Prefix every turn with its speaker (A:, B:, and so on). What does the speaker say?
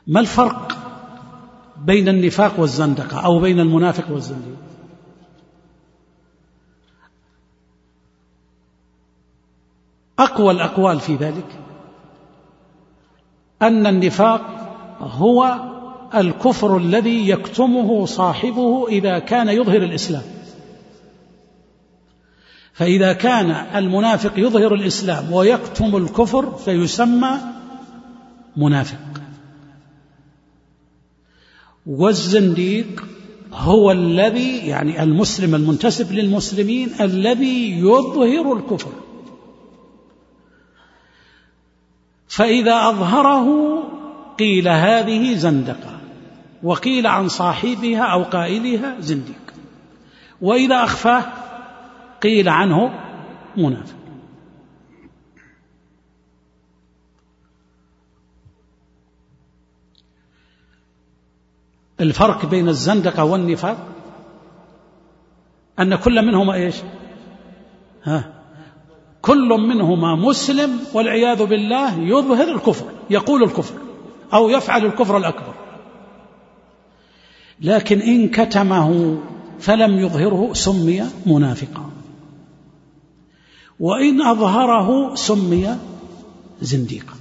A: ما الفرق بين النفاق والزندقة أو بين المنافق والزنديق؟ أقوى الأقوال في ذلك أن النفاق هو الكفر الذي يكتمه صاحبه إذا كان يظهر الإسلام. فإذا كان المنافق يظهر الإسلام ويكتم الكفر فيسمى منافق. والزنديق هو الذي يعني المسلم المنتسب للمسلمين الذي يظهر الكفر، فإذا أظهره قيل هذه زندقة، وقيل عن صاحبها أو قائلها زنديق، وإذا أخفاه قيل عنه منافق. الفرق بين الزندقة والنفاق أن كل منهما إيش؟ كل منهما مسلم والعياذ بالله يظهر الكفر، يقول الكفر أو يفعل الكفر الأكبر، لكن إن كتمه فلم يظهره سمي منافقا، وإن أظهره سمي زنديقا.